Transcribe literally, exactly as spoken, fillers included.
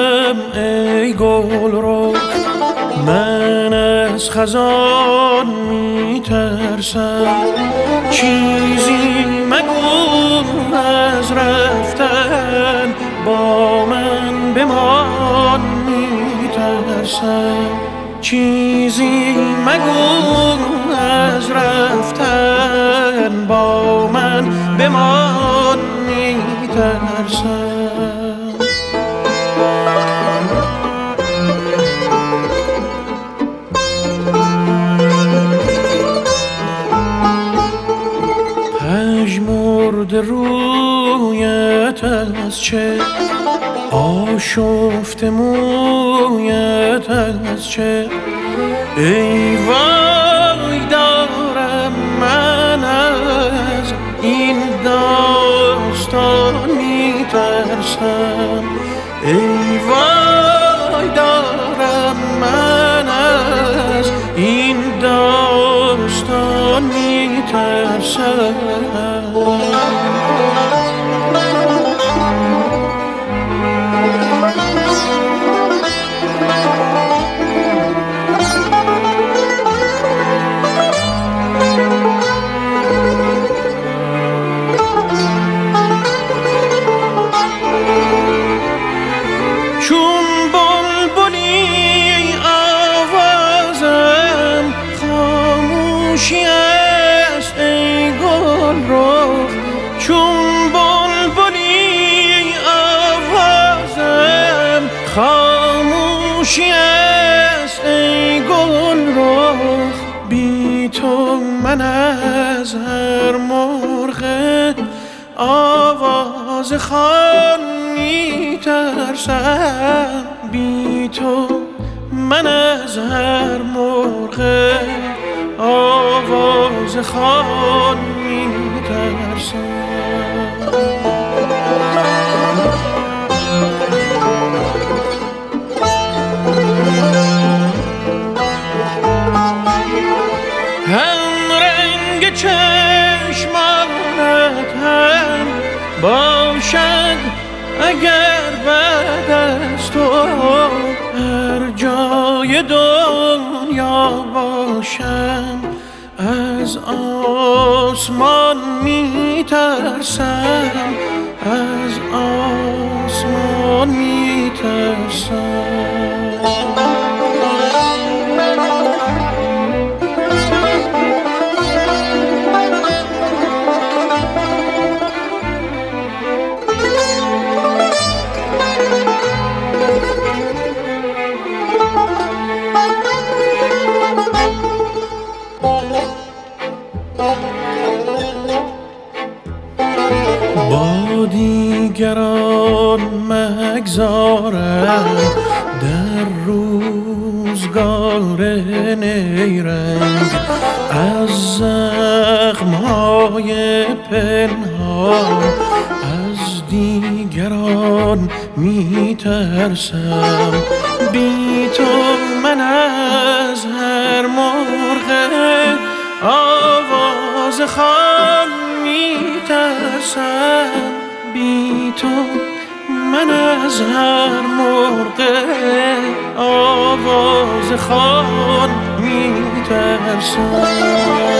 ندارم ای گل رو، من از خزان میترسم. چیزی مگو از رفتن، با من بمان میترسم. چیزی مگو از رفتن، با من بمان میترسم. پژمرده رویت از چه، آشفته مویت از چه. ای وای دارم من از این داستان میترسم. ای وای دارم من از این داستان میترسم. چون بلبلی آوازم خاموشی است ای گل رخ. چون بلبلی آوازم خاموشی است ای گل رخ. بی تو من از هر مرغ آواز خوان میترسم. بی تو من از هر مرغ آواز خوان میترسم. هم رنگ چشمانت هم باشد اگر بعد از تو، هر جای دنیا باشم از آسمان میترسم. از آسمان میترسم. با دیگران مگذارم در روزگار نیرنگ، از زخمهای پنهان از دیگران میترسم. بی تو من از هر مرغ آواز خوان میترسم. بی تو من از هر مرغ آواز خوان میترسم.